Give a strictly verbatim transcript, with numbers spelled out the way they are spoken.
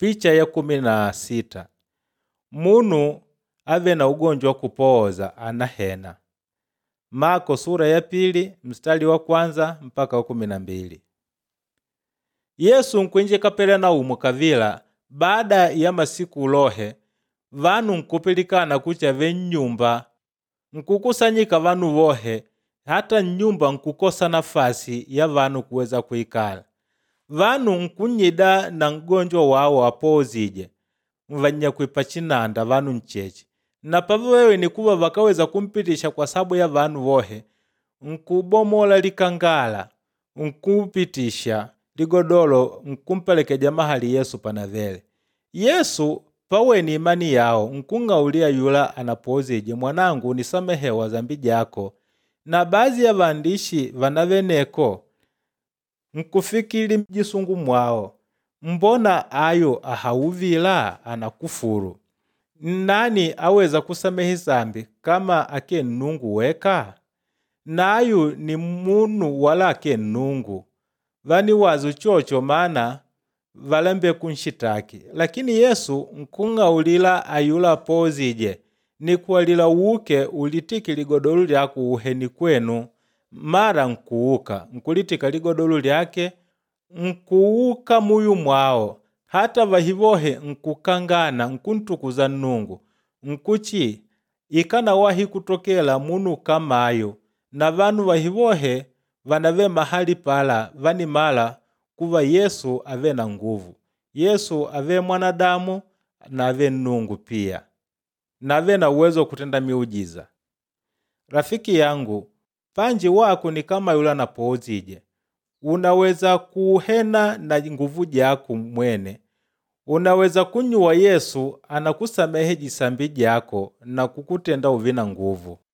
Picha ya kumi na sita. Munu ave na ugonjwa kupooza anahena. Marko sura ya pili mstari wa kwanza mpaka wa kumi na mbili. Yesu nkwinje Kapernaumu kavila baada ya masiku ulohe vanu nkupilikana kucha ve nyumba nkukusanyika vanu vohe hata nyumba nkukosa nafasi ya vanu kuweza kuikala. Vanu nkunyida na mgonjwa wao apoozije mvanya kuipa chinanda vanu ncheche na pavewe ni kuva vakaweza kumpitisha kwa sababu ya vanu vohe nkubomola likangala nkupitisha ligodolo nkumpelekeja mahali Yesu panavele. Yesu paweni imani yao nkung'aulia yula anapoozije, mwanangu nisamehewa zambi jako. Na baadhi ya vandishi vanaveneko nkufikiri mjisungu mwao, mbona ayo ahauvila anakufuru? Nani aweza kusamehe zambi kama ake Nungu weka? Na ayu ni munu wala ake Nungu. Vani wazu chocho maana valembe kunshitaki. Lakini Yesu nkung'aulila ayula apoozije ni kualila uke ulitiki ligodolu lyaku uheni kwenu. Mara nkuuka nkulitika ligodolu lyake nkuuka muyu mwao hata vahivohe nkukangana nkuntukuza Nungu nkuchi ikana wahi kutokela munu kamayo. Na vanu vahivohe vanave mahali pala vani mala kuva Yesu ave na nguvu. Yesu ave mwanadamu na ave Nungu pia na ave na uwezo kutenda miujiza. Rafiki yangu, panji wako ni kama yula anapoozije. Unaweza kuhena na nguvu jako mwene. Unaweza kunyua Yesu anakusamehe jisambi jako na kukutenda uvina nguvu.